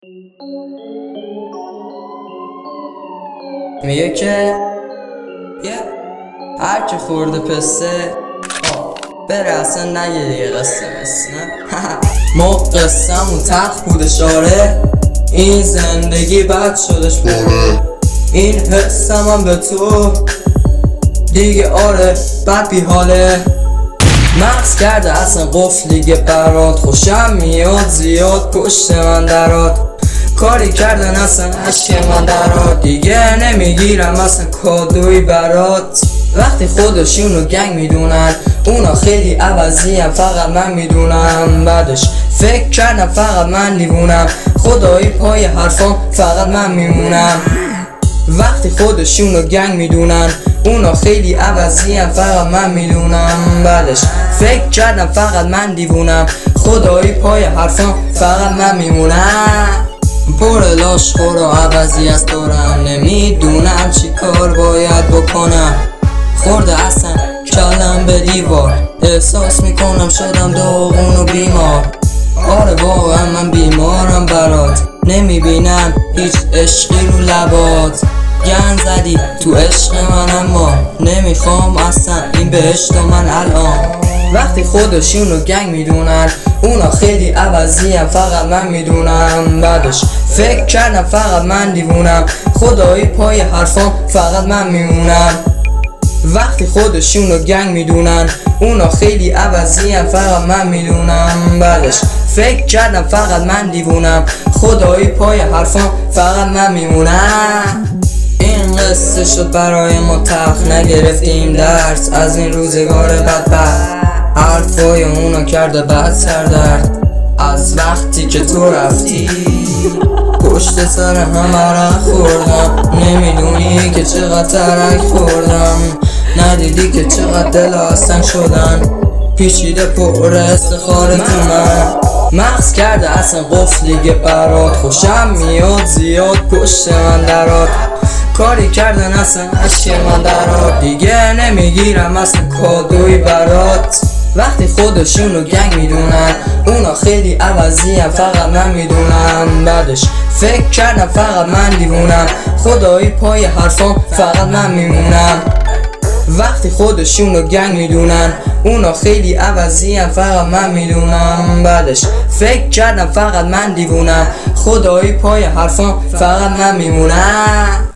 میگه که هر که خورده پسته بره اصلا نگه دیگه قصه مثل نه. ما قصه‌مون تلخ بوده شاره، این زندگی بد شدش باره، این حسم هم به تو دیگه آره بد بی حاله. مغز کرده اصلا قفلیگه برات، خوشم میاد زیاد پشت من درات، کاری کردن اصلا عشق من درات، دیگه نمیگیرم اصلا کادوی برات. وقتی خودشونو گنگ میدونن اونا خیلی عوضی هم فقط من میدونم، بعدش فکر کردم فقط من دیوونم، خدایی پای حرفام فقط من میمونم. وقتی خودشونو گنگ میدونن اونا خیلی عوضی هم فقط من میدونم، بعدش فکر کردم فقط من دیوونم، خدایی پای حرفام فقط من میمونم. پر لاش خور و عوضی از دورم، نمیدونم چی کار باید بکنم، خورده اصلا کلم به دیوار، احساس میکنم شدم داغون و بیمار. آره واقعا من بیمارم برات، نمیبینم هیچ عشقی رو لبات، گن زدی تو عشق من اما نمیخوام اصلا این بهشت من الان. وقتی خودشونو گنگ میدونن اونا خیلی عوضی هم فقط من میدونم، بعدش فکر کردم فقط من دیوونم، خدایی پای حرفام فقط من میمونم. وقتی خودشونو گنگ میدونن اونا خیلی عوضی هم فقط من میدونم، بعدش فکر کردم فقط من دیوونم، خدایی پای حرفام فقط من میمونم. این قصه شد برای ما تلخ، نگرفتیم درس از این روزگار بدبخت، حرفای اونا کرده بد سردرد از وقتی که تو رفتی، پشت سر همه عرق خوردم، نمیدونی که چقدر ترک خوردم، ندیدی که چقدر دل آسن شدن، پیچیده پر استخاره تو من. مغز کرده اصلا قفلیگه برات، خوشم میاد زیاد پشت من درات، کاری کردن اصلا عشق من درات، دیگه نمیگیرم اصلا کادوی برات. وقتی خودشونو گنگ میدونن اونا خیلی عوضی هم فقط من میدونم، بعدش فکر کردم فقط من دیوونم، خدایی پای حرفام فقط من میمونم. وقتی خودشونو گنگ میدونن اونا خیلی عوضی هم فقط من میدونم، بعدش فکر کردم فقط من دیوونم، خدایی پای حرفام فقط من میمونم.